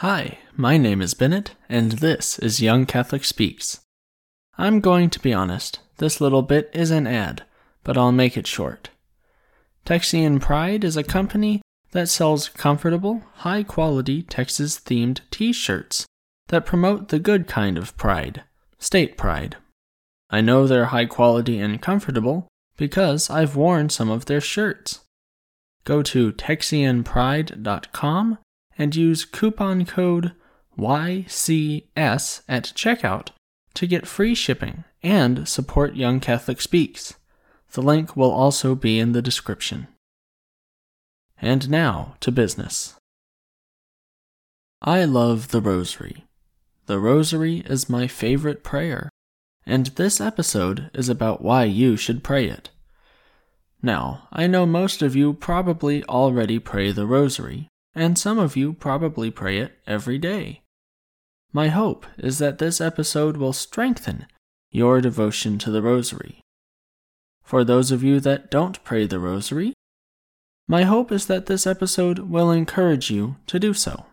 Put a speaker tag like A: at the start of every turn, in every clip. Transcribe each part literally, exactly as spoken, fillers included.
A: Hi, my name is Bennett, and this is Young Catholic Speaks. I'm going to be honest, this little bit is an ad, but I'll make it short. Texian Pride is a company that sells comfortable, high-quality Texas-themed t-shirts that promote the good kind of pride, state pride. I know they're high quality and comfortable because I've worn some of their shirts. Go to texian pride dot com and use coupon code Y C S at checkout to get free shipping and support Young Catholic Speaks. The link will also be in the description. And now to business. I love the Rosary. The Rosary is my favorite prayer, and this episode is about why you should pray it. Now, I know most of you probably already pray the Rosary, and some of you probably pray it every day. My hope is that this episode will strengthen your devotion to the Rosary. For those of you that don't pray the Rosary, my hope is that this episode will encourage you to do so.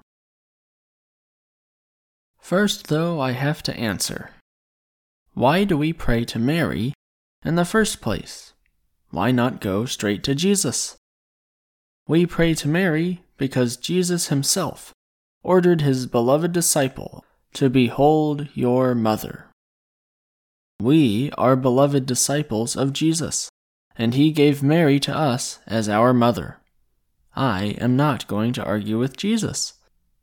A: First, though, I have to answer. Why do we pray to Mary in the first place? Why not go straight to Jesus? We pray to Mary because Jesus himself ordered his beloved disciple to behold your mother. We are beloved disciples of Jesus, and he gave Mary to us as our mother. I am not going to argue with Jesus.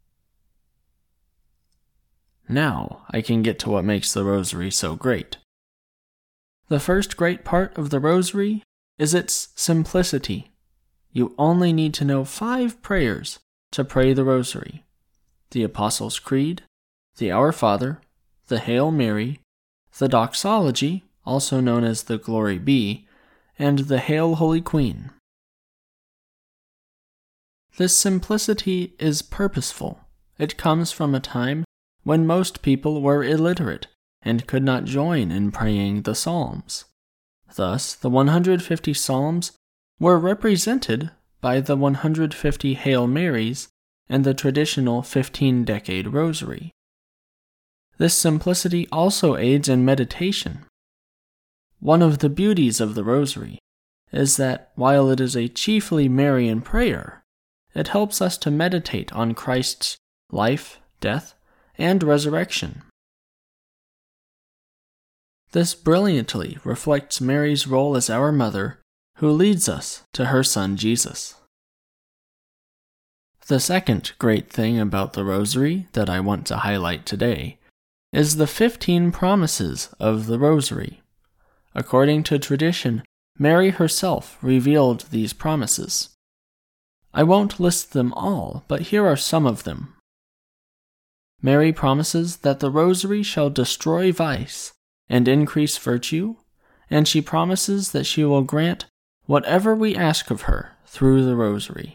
A: Now I can get to what makes the Rosary so great. The first great part of the Rosary is its simplicity. You only need to know five prayers to pray the Rosary: the Apostles' Creed, the Our Father, the Hail Mary, the Doxology, also known as the Glory Be, and the Hail Holy Queen. This simplicity is purposeful. It comes from a time when most people were illiterate and could not join in praying the Psalms. Thus, the one hundred fifty Psalms were represented by the one hundred fifty Hail Marys and the traditional fifteen-decade Rosary. This simplicity also aids in meditation. One of the beauties of the Rosary is that while it is a chiefly Marian prayer, it helps us to meditate on Christ's life, death, and resurrection. This brilliantly reflects Mary's role as our mother, who leads us to her son Jesus. The second great thing about the Rosary that I want to highlight today is the fifteen promises of the Rosary. According to tradition, Mary herself revealed these promises. I won't list them all, but here are some of them. Mary promises that the Rosary shall destroy vice and increase virtue, and she promises that she will grant whatever we ask of her through the Rosary.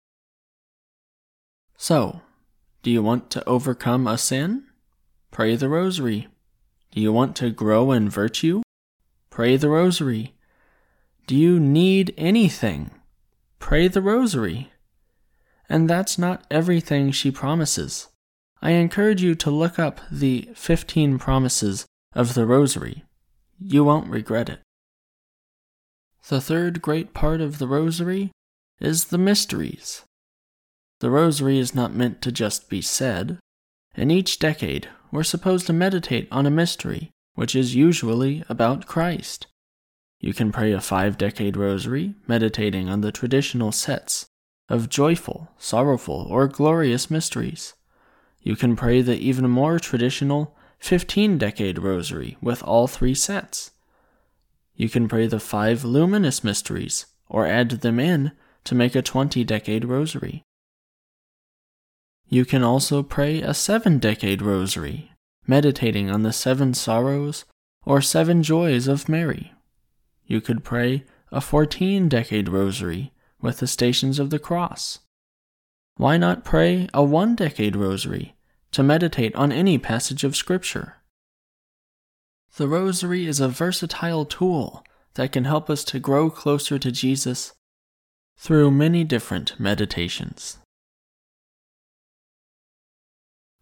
A: So, do you want to overcome a sin? Pray the Rosary. Do you want to grow in virtue? Pray the Rosary. Do you need anything? Pray the Rosary. And that's not everything she promises. I encourage you to look up the fifteen promises of the Rosary. You won't regret it. The third great part of the Rosary is the mysteries. The Rosary is not meant to just be said. In each decade, we're supposed to meditate on a mystery, which is usually about Christ. You can pray a five-decade Rosary, meditating on the traditional sets of joyful, sorrowful, or glorious mysteries. You can pray the even more traditional fifteen-decade Rosary with all three sets. You can pray the five luminous mysteries, or add them in to make a twenty-decade Rosary. You can also pray a seven-decade Rosary, meditating on the seven sorrows or seven joys of Mary. You could pray a fourteen-decade Rosary with the Stations of the Cross. Why not pray a one-decade Rosary to meditate on any passage of Scripture? The Rosary is a versatile tool that can help us to grow closer to Jesus through many different meditations.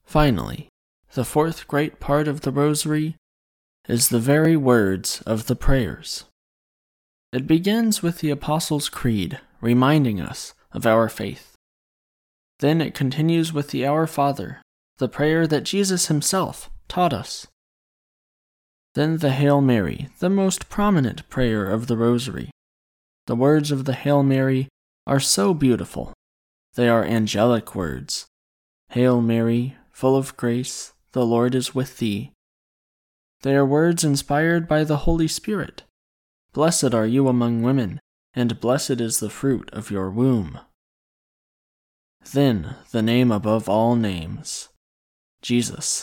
A: Finally, the fourth great part of the Rosary is the very words of the prayers. It begins with the Apostles' Creed, reminding us of our faith. Then it continues with the Our Father, the prayer that Jesus himself taught us. Then the Hail Mary, the most prominent prayer of the Rosary. The words of the Hail Mary are so beautiful. They are angelic words. Hail Mary, full of grace, the Lord is with thee. They are words inspired by the Holy Spirit. Blessed are you among women, and blessed is the fruit of your womb. Then the name above all names, Jesus.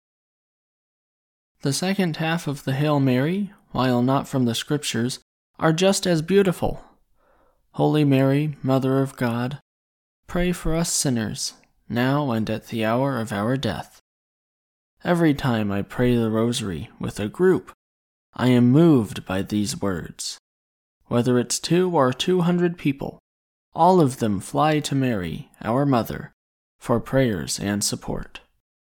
A: The second half of the Hail Mary, while not from the Scriptures, are just as beautiful. Holy Mary, Mother of God, pray for us sinners, now and at the hour of our death. Every time I pray the Rosary with a group, I am moved by these words. Whether it's two or two hundred people, all of them fly to Mary, our Mother, for prayers and support.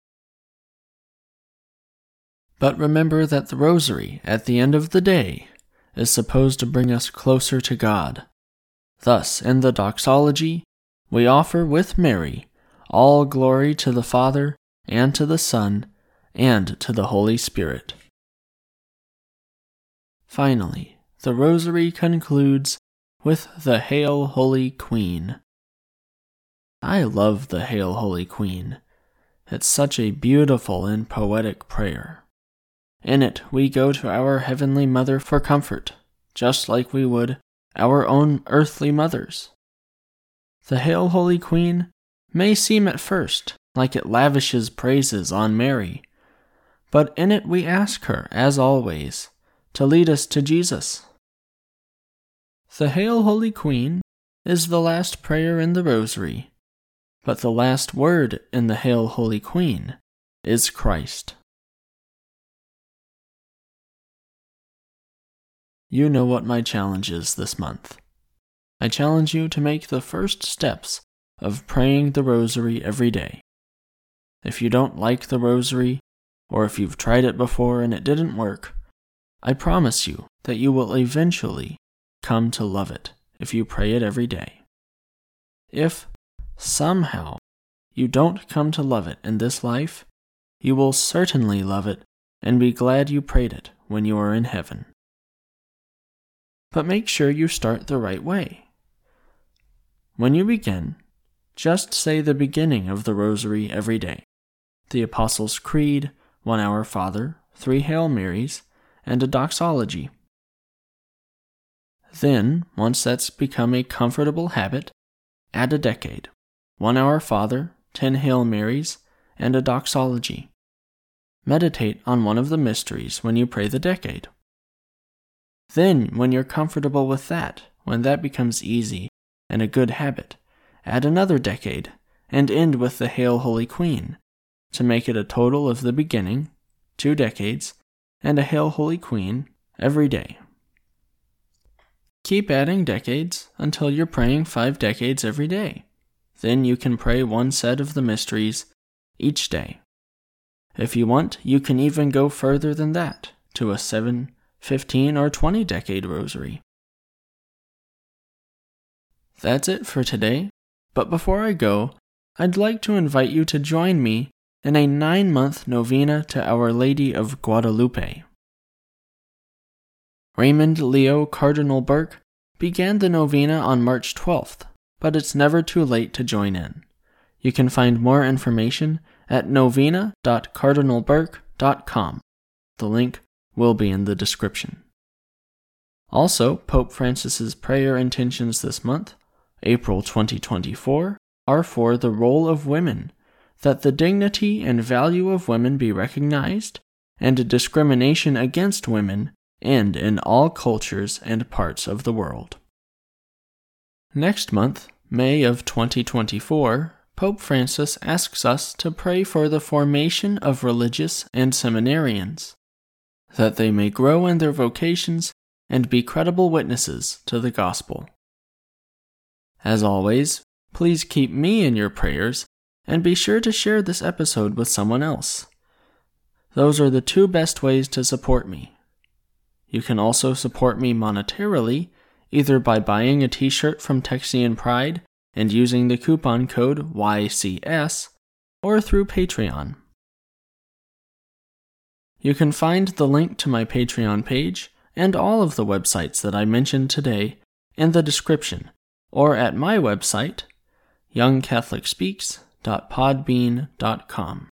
A: But remember that the Rosary, at the end of the day, is supposed to bring us closer to God. Thus, in the doxology, we offer with Mary all glory to the Father, and to the Son, and to the Holy Spirit. Finally, the Rosary concludes with the Hail, Holy Queen. I love the Hail, Holy Queen. It's such a beautiful and poetic prayer. In it, we go to our Heavenly Mother for comfort, just like we would our own earthly mothers. The Hail, Holy Queen may seem at first like it lavishes praises on Mary, but in it we ask her, as always, to lead us to Jesus. The Hail, Holy Queen is the last prayer in the Rosary, but the last word in the Hail, Holy Queen is Christ. You know what my challenge is this month. I challenge you to make the first steps of praying the Rosary every day. If you don't like the Rosary, or if you've tried it before and it didn't work, I promise you that you will eventually come to love it if you pray it every day. If, somehow, you don't come to love it in this life, you will certainly love it and be glad you prayed it when you are in heaven. But make sure you start the right way. When you begin, just say the beginning of the Rosary every day, the Apostles' Creed, one Our Father, three Hail Marys, and a doxology. Then, once that's become a comfortable habit, add a decade, one Our Father, ten Hail Marys, and a doxology. Meditate on one of the mysteries when you pray the decade. Then, when you're comfortable with that, when that becomes easy and a good habit, add another decade and end with the Hail, Holy Queen, to make it a total of the beginning, two decades, and a Hail, Holy Queen every day. Keep adding decades until you're praying five decades every day. Then you can pray one set of the mysteries each day. If you want, you can even go further than that, to a seven, fifteen, or twenty decade Rosary. That's it for today, but before I go, I'd like to invite you to join me in a nine-month novena to Our Lady of Guadalupe. Raymond Leo Cardinal Burke began the novena on March twelfth, but it's never too late to join in. You can find more information at novena dot cardinal burke dot com. The link will be in the description. Also, Pope Francis's prayer intentions this month, April twenty twenty-four, are for the role of women, that the dignity and value of women be recognized, and discrimination against women end in all cultures and parts of the world. Next month, May of twenty twenty-four, Pope Francis asks us to pray for the formation of religious and seminarians, that they may grow in their vocations and be credible witnesses to the gospel. As always, please keep me in your prayers And be sure to share this episode with someone else. Those are the two best ways to support me. You can also support me monetarily, either by buying a t-shirt from Texian Pride and using the coupon code Y C S, or through Patreon. You can find the link to my Patreon page and all of the websites that I mentioned today in the description, or at my website, young catholic speaks dot podbean dot com.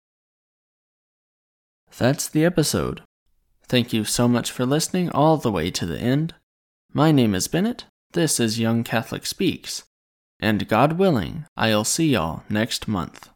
A: That's the episode. Thank you so much for listening all the way to the end. My name is Bennett, this is Young Catholic Speaks, and God willing, I'll see y'all next month.